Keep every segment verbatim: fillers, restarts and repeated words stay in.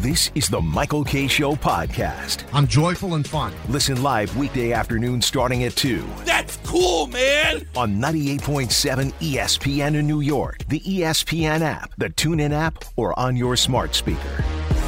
This is the Michael Kay Show podcast. I'm joyful and fun. Listen live weekday afternoon starting at two. That's cool, man! On ninety-eight point seven E S P N in New York, the E S P N app, the TuneIn app, or on your smart speaker.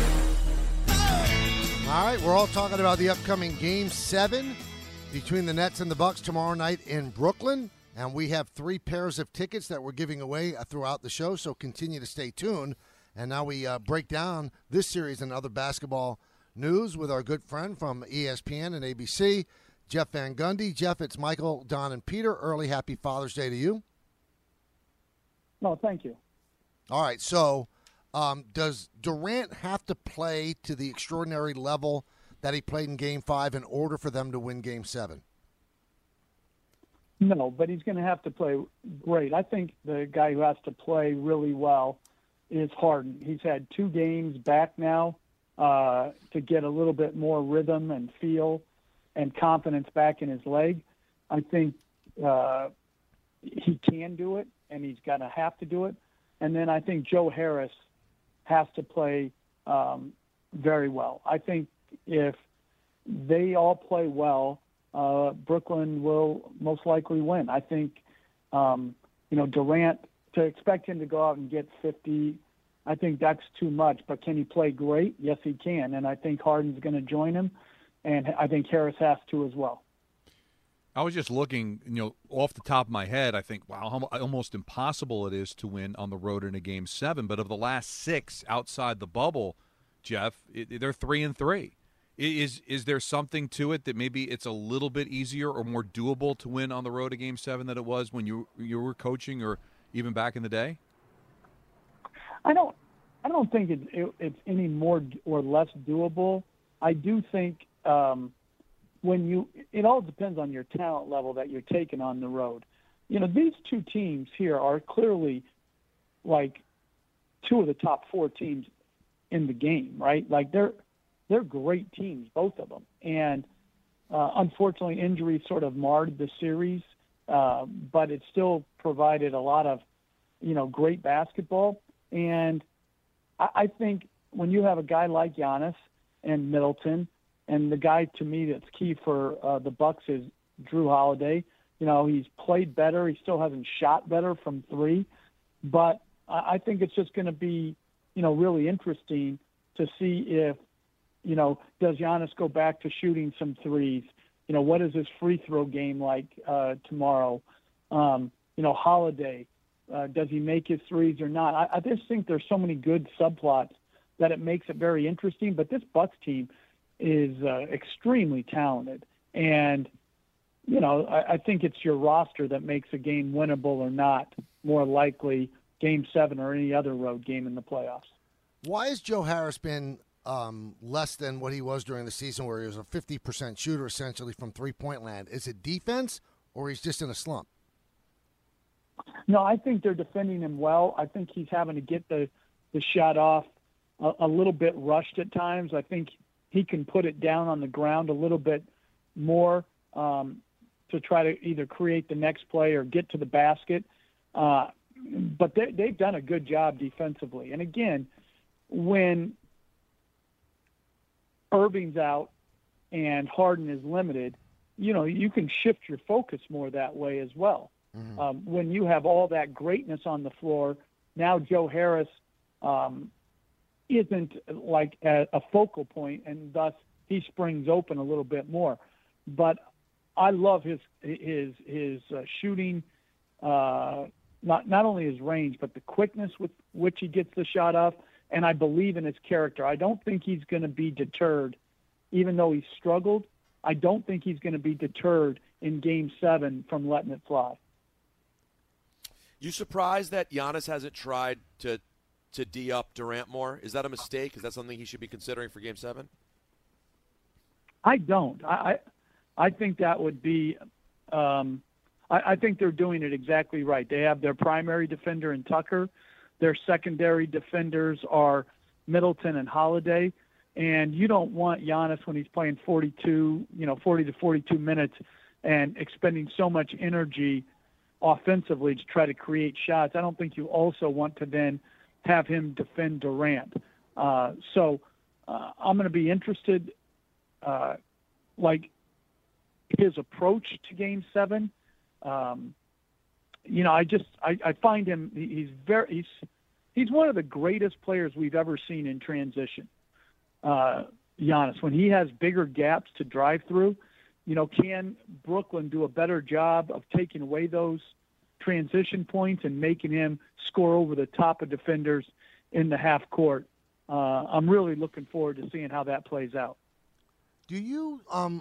All right, we're all talking about the upcoming Game seven between the Nets and the Bucks tomorrow night in Brooklyn. And we have three pairs of tickets that we're giving away throughout the show, so continue to stay tuned. And now we uh, break down this series and other basketball news with our good friend from E S P N and A B C, Jeff Van Gundy. Jeff, it's Michael, Don, and Peter. Early Happy Father's Day to you. No, thank you. All right, so um, does Durant have to play to the extraordinary level that he played in Game five in order for them to win Game seven? No, but he's going to have to play great. I think the guy who has to play really well is Harden. He's had two games back now uh, to get a little bit more rhythm and feel and confidence back in his leg. I think uh, he can do it, and he's going to have to do it. And then I think Joe Harris has to play um, very well. I think if they all play well, uh, Brooklyn will most likely win. I think, um, you know, Durant, to expect him to go out and get fifty, I think that's too much. But can he play great? Yes, he can. And I think Harden's going to join him, and I think Harris has to as well. I was just looking, you know, off the top of my head, I think, wow, how almost impossible it is to win on the road in a Game seven. But of the last six outside the bubble, Jeff, it, they're three and three. Is is there something to it that maybe it's a little bit easier or more doable to win on the road a Game seven than it was when you you were coaching or even back in the day? I don't I don't think it, it, it's any more or less doable. I do think um, when you – it all depends on your talent level that you're taking on the road. You know, these two teams here are clearly like two of the top four teams in the game, right? Like they're they're great teams, both of them. And uh, unfortunately, injuries sort of marred the series, uh, but it still provided a lot of, you know, great basketball. And I, I think when you have a guy like Giannis and Middleton, and the guy to me that's key for uh, the Bucks is Drew Holiday. You know, he's played better. He still hasn't shot better from three, but I, I think it's just going to be, you know, really interesting to see if, you know, does Giannis go back to shooting some threes? You know, what is his free throw game like uh, tomorrow? Um, you know, Holiday. Uh, does he make his threes or not? I, I just think there's so many good subplots that it makes it very interesting. But this Bucks team is uh, extremely talented. And, you know, I, I think it's your roster that makes a game winnable or not, more likely Game seven or any other road game in the playoffs. Why has Joe Harris been um, less than what he was during the season where he was a fifty percent shooter essentially from three-point land? Is it defense or he's just in a slump? No, I think they're defending him well. I think he's having to get the, the shot off a, a little bit rushed at times. I think he can put it down on the ground a little bit more um, to try to either create the next play or get to the basket. Uh, but they, they've done a good job defensively. And, again, when Irving's out and Harden is limited, you know, you can shift your focus more that way as well. Mm-hmm. Um, when you have all that greatness on the floor, now Joe Harris um, isn't like a, a focal point, and thus he springs open a little bit more. But I love his his his uh, shooting, uh, not not only his range, but the quickness with which he gets the shot off. And I believe in his character. I don't think he's going to be deterred, even though he's struggled. I don't think he's going to be deterred in Game seven from letting it fly. You surprised that Giannis hasn't tried to to D up Durant more? Is that a mistake? Is that something he should be considering for Game seven? I don't. I I think that would be um, – I, I think they're doing it exactly right. They have their primary defender in Tucker. Their secondary defenders are Middleton and Holiday. And you don't want Giannis when he's playing forty-two, you know, forty to forty-two minutes and expending so much energy offensively to try to create shots. I don't think you also want to then have him defend Durant. Uh, so uh, I'm going to be interested, uh, like his approach to Game Seven. Um, you know, I just I, I find him he's very he's he's one of the greatest players we've ever seen in transition. Uh, Giannis, when he has bigger gaps to drive through, you know, can Brooklyn do a better job of taking away those transition points and making him score over the top of defenders in the half court? Uh, I'm really looking forward to seeing how that plays out. Do you um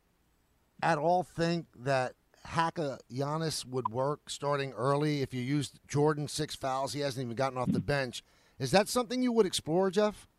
at all think that Haka Giannis would work starting early if you used Jordan six fouls? He hasn't even gotten off the bench. Is that something you would explore, Jeff?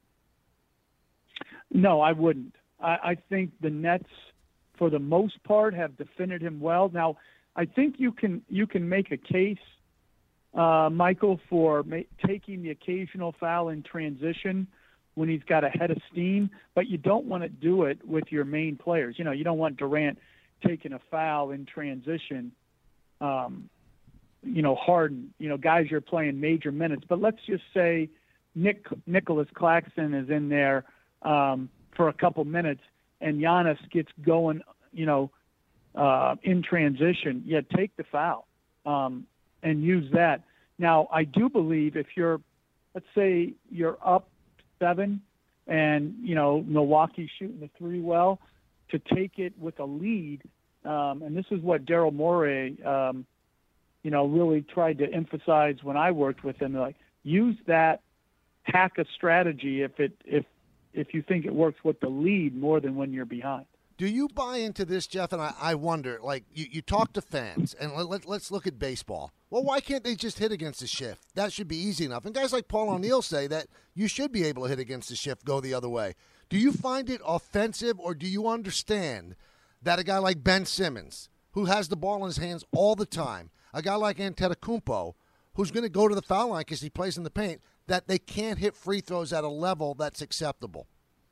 No, I wouldn't. I, I think the Nets, for the most part, have defended him well. Now, I think you can you can make a case, uh, Michael, for ma- taking the occasional foul in transition when he's got a head of steam, but you don't want to do it with your main players. You know, you don't want Durant taking a foul in transition. Um, you know, Harden, you know, guys you're playing major minutes. But let's just say Nick Nicholas Claxton is in there um, for a couple minutes, and Giannis gets going, you know, uh, in transition. Yeah, take the foul um, and use that. Now, I do believe if you're, let's say you're up seven, and you know Milwaukee's shooting the three well, to take it with a lead, um, and this is what Daryl Morey, um, you know, really tried to emphasize when I worked with him. Like, use that hack a strategy if it if if you think it works with the lead more than when you're behind. Do you buy into this, Jeff? And I, I wonder, like, you, you talk to fans, and let, let, let's look at baseball. Well, why can't they just hit against the shift? That should be easy enough. And guys like Paul O'Neill say that you should be able to hit against the shift, go the other way. Do you find it offensive, or do you understand that a guy like Ben Simmons, who has the ball in his hands all the time, a guy like Antetokounmpo, who's going to go to the foul line because he plays in the paint, that they can't hit free throws at a level that's acceptable?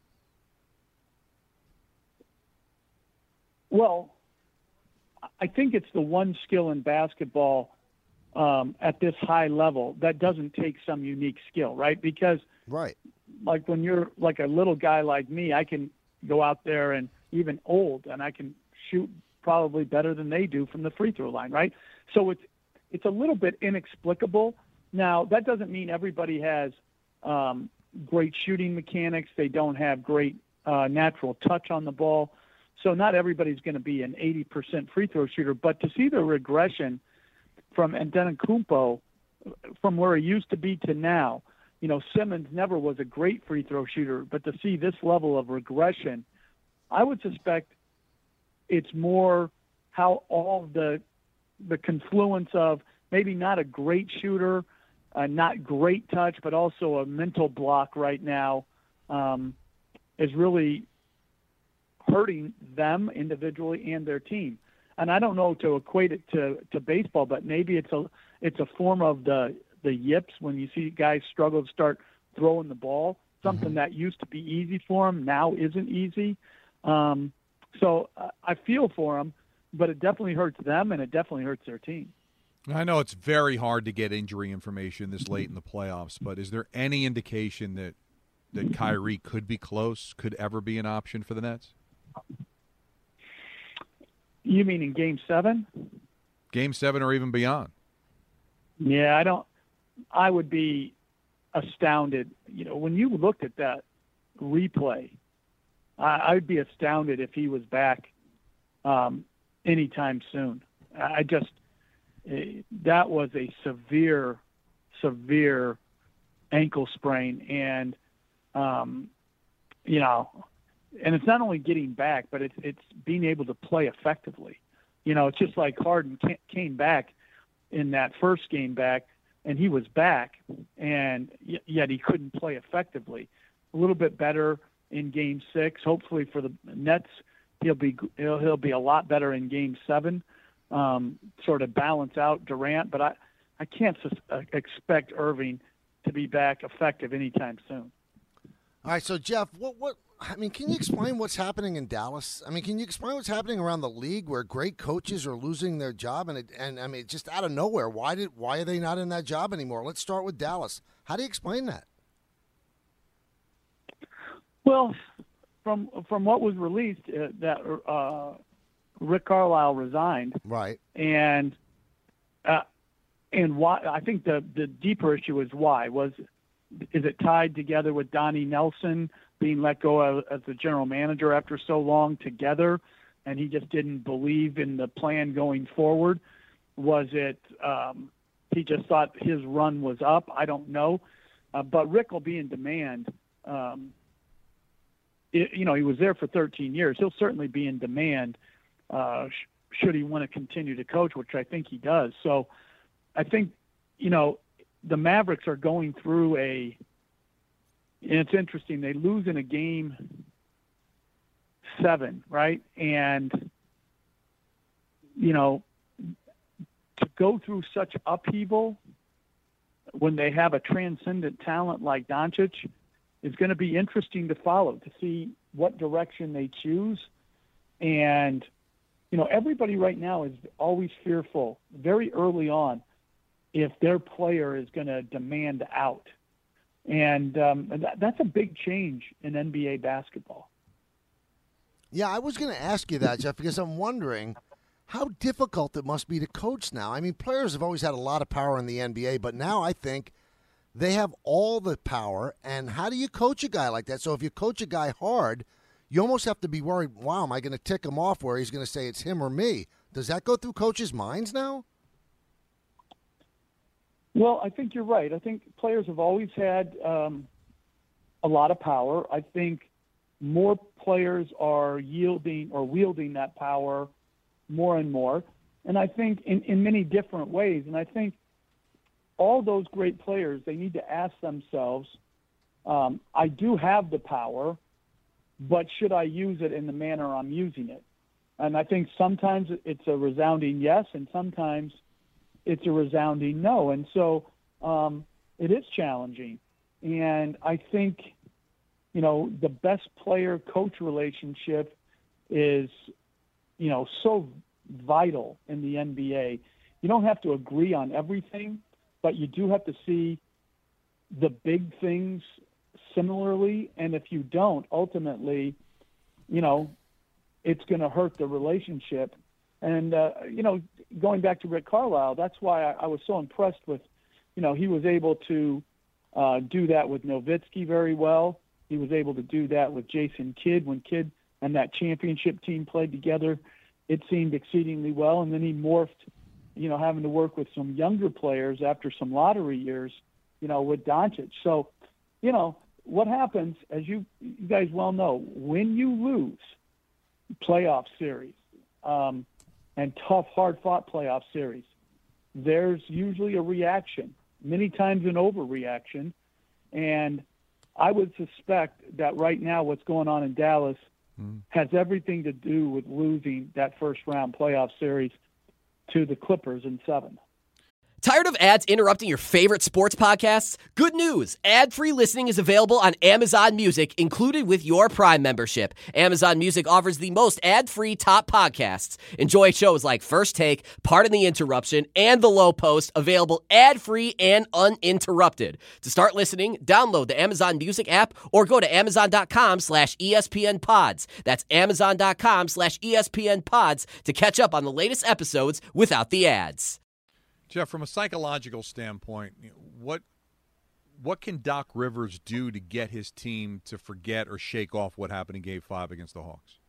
Well, I think it's the one skill in basketball um, at this high level that doesn't take some unique skill, right? Because, right, like when you're like a little guy like me, I can go out there and even old, and I can shoot probably better than they do from the free throw line, right? So it's it's a little bit inexplicable. Now, that doesn't mean everybody has um, great shooting mechanics. They don't have great uh, natural touch on the ball. So not everybody's going to be an eighty percent free throw shooter. But to see the regression from Antetokounmpo, from where he used to be to now, you know, Simmons never was a great free throw shooter. But to see this level of regression, I would suspect it's more how all the the confluence of maybe not a great shooter, uh, not great touch, but also a mental block right now um, is really hurting them individually and their team. And I don't know to equate it to, to baseball, but maybe it's a it's a form of the the yips when you see guys struggle to start throwing the ball. Something mm-hmm. that used to be easy for them now isn't easy. Um, so uh, I feel for them, but it definitely hurts them and it definitely hurts their team. I know it's very hard to get injury information this late in the playoffs, but is there any indication that that Kyrie could be close, could ever be an option for the Nets? You mean in Game Seven? Game Seven, or even beyond? Yeah, I don't. I would be astounded. You know, when you looked at that replay, I, I'd be astounded if he was back um, anytime soon. I just that was a severe, severe ankle sprain, and um, you know. And it's not only getting back, but it's it's being able to play effectively. You know, it's just like Harden came back in that first game back, and he was back, and yet he couldn't play effectively. A little bit better in Game Six. Hopefully for the Nets, he'll be he'll, he'll be a lot better in Game Seven, um, sort of balance out Durant. But I I can't sus- expect Irving to be back effective anytime soon. All right, so Jeff, what what I mean, can you explain what's happening in Dallas? I mean, can you explain what's happening around the league where great coaches are losing their job and it, and I mean, just out of nowhere, why did why are they not in that job anymore? Let's start with Dallas. How do you explain that? Well, from from what was released, uh, that uh, Rick Carlisle resigned, Right. and uh, and why? I think the the deeper issue is why was is it tied together with Donnie Nelson being let go as, as the general manager after so long together, and he just didn't believe in the plan going forward? Was it um, he just thought his run was up? I don't know, uh, but Rick will be in demand. Um, it, you know, he was there for thirteen years. He'll certainly be in demand uh, sh- should he want to continue to coach, which I think he does. So I think, you know, the Mavericks are going through a, and it's interesting, they lose in a game seven, right? And, you know, to go through such upheaval when they have a transcendent talent like Doncic is going to be interesting to follow, to see what direction they choose. And, you know, everybody right now is always fearful very early on if their player is going to demand out. And um, that, that's a big change in N B A basketball. Yeah, I was going to ask you that, Jeff, because I'm wondering how difficult it must be to coach now. I mean, players have always had a lot of power in the N B A, but now I think they have all the power. And how do you coach a guy like that? So if you coach a guy hard, you almost have to be worried, wow, am I going to tick him off where he's going to say it's him or me? Does that go through coaches' minds now? Well, I think you're right. I think players have always had um, a lot of power. I think more players are yielding or wielding that power more and more. And I think in, in many different ways. And I think all those great players, they need to ask themselves, um, I do have the power, but should I use it in the manner I'm using it? And I think sometimes it's a resounding yes, and sometimes it's a resounding no. And so um, it is challenging. And I think, you know, the best player-coach relationship is, you know, so vital in the N B A. You don't have to agree on everything, but you do have to see the big things similarly. And if you don't, ultimately, you know, it's going to hurt the relationship. And, uh, you know, going back to Rick Carlisle, that's why I, I was so impressed with, you know, he was able to uh, do that with Nowitzki very well. He was able to do that with Jason Kidd. When Kidd and that championship team played together, it seemed exceedingly well. And then he morphed, you know, having to work with some younger players after some lottery years, you know, with Doncic. So, you know, what happens, as you, you guys well know, when you lose playoff series, um, and tough, hard-fought playoff series, there's usually a reaction, many times an overreaction. And I would suspect that right now what's going on in Dallas mm. has everything to do with losing that first-round playoff series to the Clippers in seven. Tired of ads interrupting your favorite sports podcasts? Good news! Ad-free listening is available on Amazon Music, included with your Prime membership. Amazon Music offers the most ad-free top podcasts. Enjoy shows like First Take, Pardon the Interruption, and The Low Post, available ad-free and uninterrupted. To start listening, download the Amazon Music app or go to amazon.com slash ESPN pods. That's amazon.com slash ESPN pods to catch up on the latest episodes without the ads. Jeff, from a psychological standpoint, what what can Doc Rivers do to get his team to forget or shake off what happened in Game Five against the Hawks?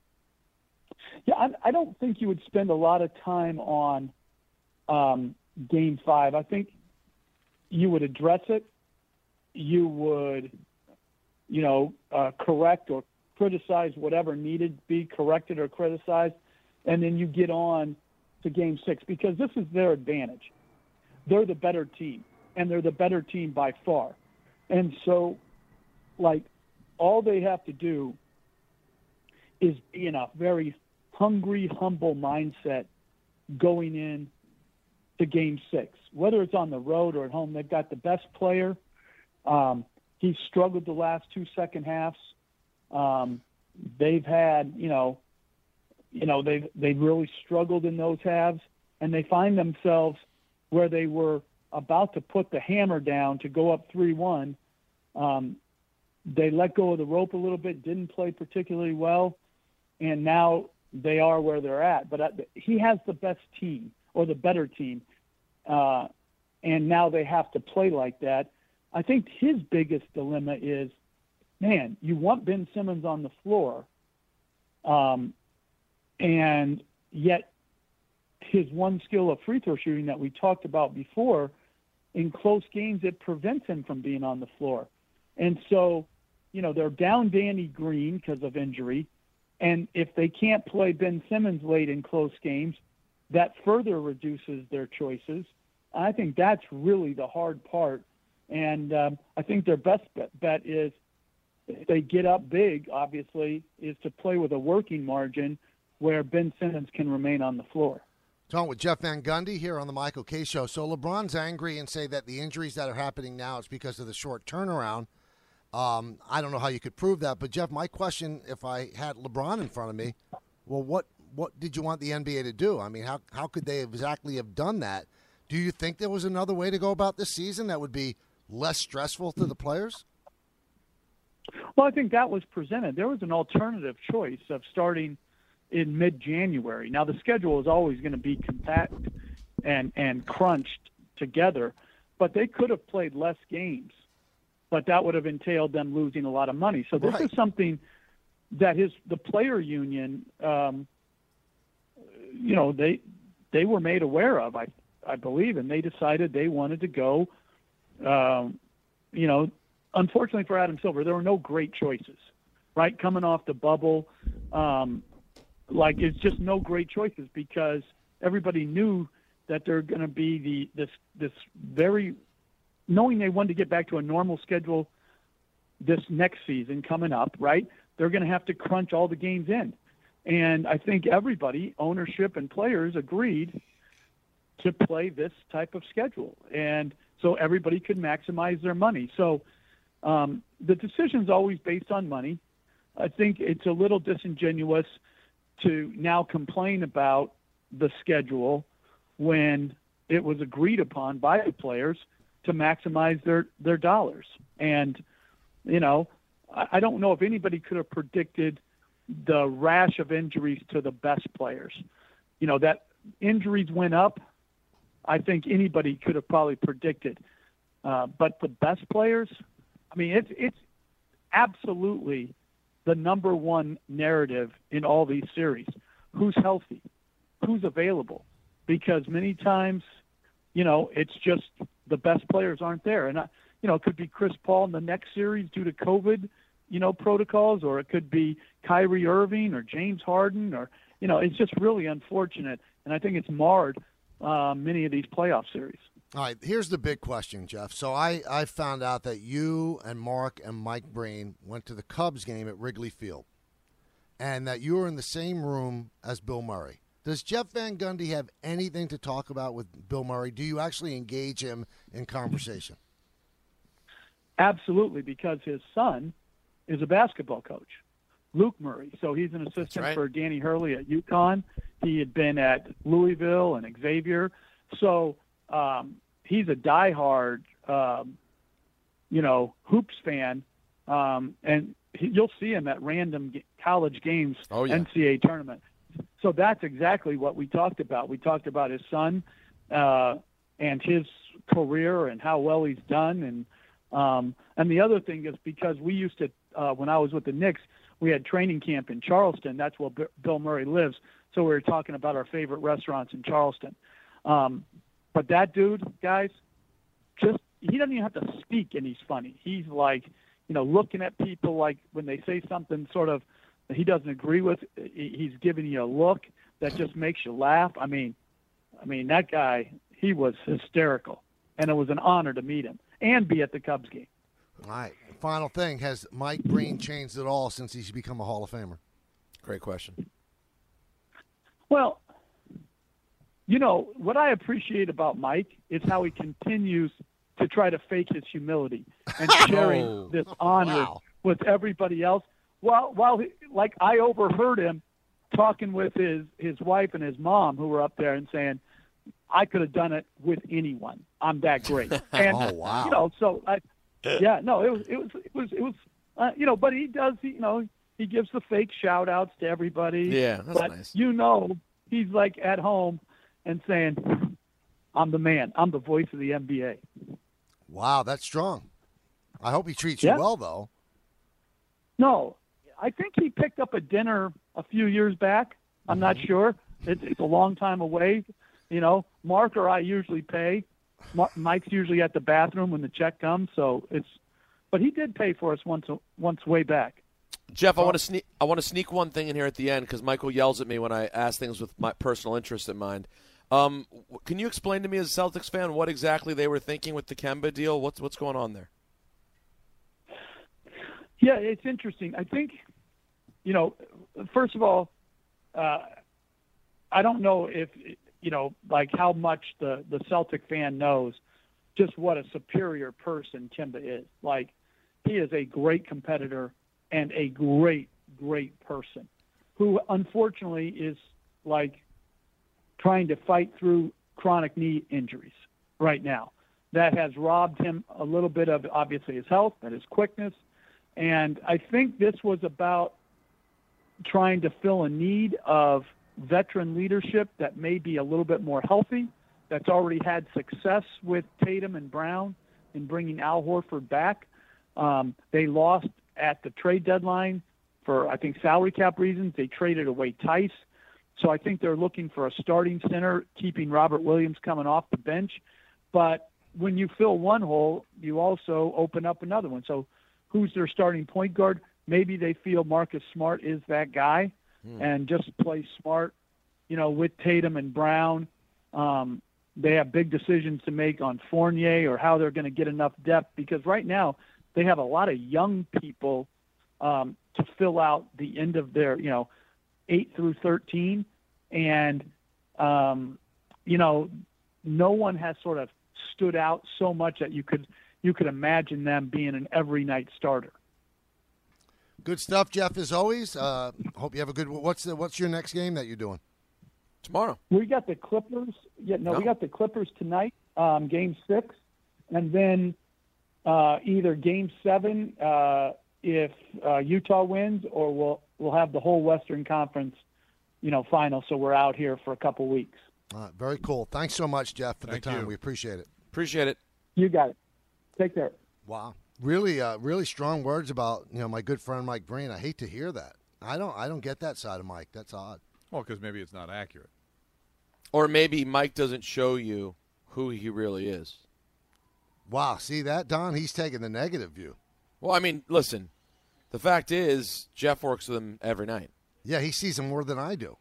Yeah, I, I don't think you would spend a lot of time on um, Game Five. I think you would address it. You would, you know, uh, correct or criticize whatever needed to be corrected or criticized, and then you get on to Game Six, because this is their advantage. They're the better team, and they're the better team by far. And so, like, all they have to do is be in a very hungry, humble mindset going in to Game Six. Whether it's on the road or at home, they've got the best player. Um, he's struggled the last two second halves. Um, they've had, you know, You know, they've, they've really struggled in those halves, and they find themselves where they were about to put the hammer down to go up three one. Um, they let go of the rope a little bit, didn't play particularly well, and now they are where they're at. But uh, he has the best team or the better team, uh, and now they have to play like that. I think his biggest dilemma is, man, you want Ben Simmons on the floor, um, and yet his one skill of free throw shooting that we talked about before, in close games, it prevents him from being on the floor. And so, you know, they're down Danny Green because of injury. And if they can't play Ben Simmons late in close games, that further reduces their choices. I think that's really the hard part. And um, I think their best bet, bet is if they get up big, obviously, is to play with a working margin where Ben Simmons can remain on the floor. Talking with Jeff Van Gundy here on the Michael Kay Show. So LeBron's angry and say that the injuries that are happening now is because of the short turnaround. Um, I don't know how you could prove that, but Jeff, my question, if I had LeBron in front of me, well, what what did you want the N B A to do? I mean, how how could they exactly have done that? Do you think there was another way to go about this season that would be less stressful to the players? Well, I think that was presented. There was an alternative choice of starting in mid-January. Now, the schedule is always going to be compact and, and crunched together, but they could have played less games, but that would have entailed them losing a lot of money. So this Right. is something that his the player union, um, you know, they they were made aware of, I I believe, and they decided they wanted to go. Um, you know, unfortunately for Adam Silver, there were no great choices, right? Coming off the bubble. Um, Like, it's just no great choices because everybody knew that they're going to be the this this very knowing they wanted to get back to a normal schedule this next season coming up, right? They're going to have to crunch all the games in. And I think everybody, ownership and players, agreed to play this type of schedule. And so everybody could maximize their money. So um, the decision's always based on money. I think it's a little disingenuous to now complain about the schedule when it was agreed upon by the players to maximize their, their dollars. And, you know, I, I don't know if anybody could have predicted the rash of injuries to the best players. You know, that injuries went up, I think anybody could have probably predicted. Uh, but the best players, I mean, it's it's absolutely the number one narrative in all these series. Who's healthy? Who's available? Because many times, you know, it's just the best players aren't there. And, I, you know, it could be Chris Paul in the next series due to COVID, you know, protocols, or it could be Kyrie Irving or James Harden, or, you know, it's just really unfortunate. And I think it's marred uh, many of these playoff series. All right, here's the big question, Jeff. So I, I found out that you and Mark and Mike Breen went to the Cubs game at Wrigley Field and that you were in the same room as Bill Murray. Does Jeff Van Gundy have anything to talk about with Bill Murray? Do you actually engage him in conversation? Absolutely, because his son is a basketball coach, Luke Murray. So he's an assistant right. for Danny Hurley at UConn. He had been at Louisville and Xavier. So um, he's a diehard, um, you know, hoops fan, um, and he, you'll see him at random g- college games, oh, yeah. N C double A tournament. So that's exactly what we talked about. We talked about his son uh, and his career and how well he's done. And um, and the other thing is because we used to, uh, when I was with the Knicks, we had training camp in Charleston. That's where B- Bill Murray lives. So we were talking about our favorite restaurants in Charleston. Um, but that dude, guys, just he doesn't even have to speak, and he's funny. He's like, you know, looking at people like when they say something sort of that he doesn't agree with, he's giving you a look that just makes you laugh. I mean, I mean that guy, he was hysterical, and it was an honor to meet him and be at the Cubs game. All right. Final thing, has Mike Breen changed at all since he's become a Hall of Famer? Great question. Well, you know, what I appreciate about Mike is how he continues to try to fake his humility and sharing Oh. this honor Wow. with everybody else. While, while he, like, I overheard him talking with his, his wife and his mom who were up there and saying, I could have done it with anyone. I'm that great. And, Oh, wow. you know, so I, yeah, no, it was, it was, it was, it was Uh, you know, but he does. You know, he gives the fake shout outs to everybody. Yeah, that's but nice. You know, he's like at home and saying, "I'm the man. I'm the voice of the N B A." Wow, that's strong. I hope he treats yeah. you well, though. No, I think he picked up a dinner a few years back. I'm not sure. It's, it's a long time away. You know, Mark or I usually pay. Mike's usually at the bathroom when the check comes, so it's. But he did pay for us once, once way back. Jeff, I want to sneak. I want to sneak one thing in here at the end because Michael yells at me when I ask things with my personal interest in mind. Um, can you explain to me, as a Celtics fan, what exactly they were thinking with the Kemba deal? What's what's going on there? Yeah, it's interesting. I think, you know, first of all, uh, I don't know if, you know, like how much the, the Celtic fan knows just what a superior person Kemba is. Like, he is a great competitor and a great, great person who unfortunately is, like, trying to fight through chronic knee injuries right now. That has robbed him a little bit of, obviously, his health and his quickness. And I think this was about trying to fill a need of veteran leadership that may be a little bit more healthy, that's already had success with Tatum and Brown in bringing Al Horford back. Um, they lost at the trade deadline for, I think, salary cap reasons. They traded away Tice. So I think they're looking for a starting center, keeping Robert Williams coming off the bench. But when you fill one hole, you also open up another one. So who's their starting point guard? Maybe they feel Marcus Smart is that guy mm. and just play Smart, you know, with Tatum and Brown. Um, they have big decisions to make on Fournier or how they're going to get enough depth because right now they have a lot of young people um, to fill out the end of their, you know, eight through thirteen. And, um, you know, no one has sort of stood out so much that you could – you could imagine them being an every night starter. Good stuff, Jeff, as always. Uh, hope you have a good – what's the, what's your next game that you're doing? Tomorrow. We got the Clippers. Yeah, no, no. we got the Clippers tonight, um, game six. And then uh, either game seven uh, if uh, Utah wins or we'll, we'll have the whole Western Conference, you know, final. So we're out here for a couple weeks. All right, very cool. Thanks so much, Jeff, for Thank the time. You. We appreciate it. Appreciate it. You got it. Take care. Wow, really, uh, really strong words about you know my good friend Mike Breen. I hate to hear that. I don't, I don't get that side of Mike. That's odd. Well, because maybe it's not accurate, or maybe Mike doesn't show you who he really is. Wow, see that, Don? He's taking the negative view. Well, I mean, listen. The fact is, Jeff works with him every night. Yeah, he sees him more than I do.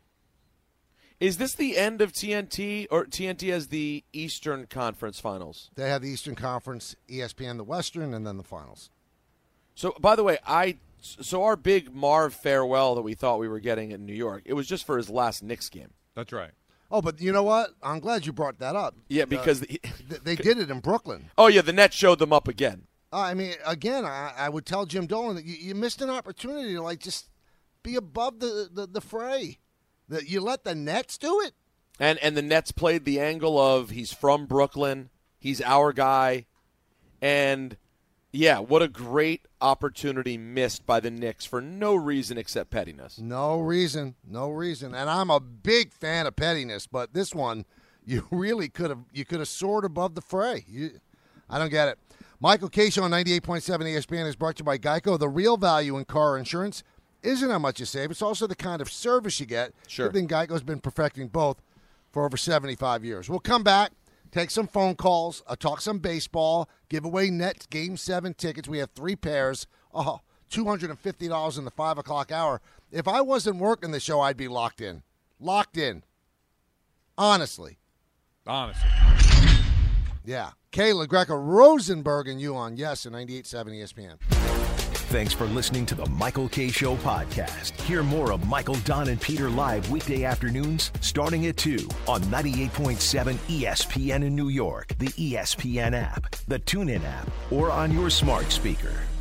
Is this the end of T N T, or T N T has the Eastern Conference Finals? They have the Eastern Conference, E S P N the Western, and then the Finals. So, by the way, I so our big Marv farewell that we thought we were getting in New York, it was just for his last Knicks game. That's right. Oh, but you know what? I'm glad you brought that up. Yeah, because uh, the, they did it in Brooklyn. Oh, yeah, the Nets showed them up again. Uh, I mean, again, I, I would tell Jim Dolan that you, you missed an opportunity to, like, just be above the, the, the fray. That you let the Nets do it? And and the Nets played the angle of he's from Brooklyn, he's our guy, and yeah, what a great opportunity missed by the Knicks for no reason except pettiness. No reason, no reason. And I'm a big fan of pettiness, but this one, you really could have you could have soared above the fray. You, I don't get it. Michael Kay Show on ninety-eight point seven E S P N is brought to you by Geico. The real value in car insurance isn't how much you save; it's also the kind of service you get. Sure. I think Geico's been perfecting both for over seventy-five years. We'll come back, take some phone calls, uh, talk some baseball, give away Nets Game seven tickets. We have three pairs, oh, two hundred fifty dollars in the five o'clock hour. If I wasn't working the show, I'd be locked in. Locked in. Honestly. Honestly. Yeah. Kayla Greco, Rosenberg, and you on Yes and ninety-eight point seven E S P N. Thanks for listening to the Michael Kay Show podcast. Hear more of Michael, Don, and Peter live weekday afternoons starting at two on ninety-eight point seven E S P N in New York, the E S P N app, the TuneIn app, or on your smart speaker.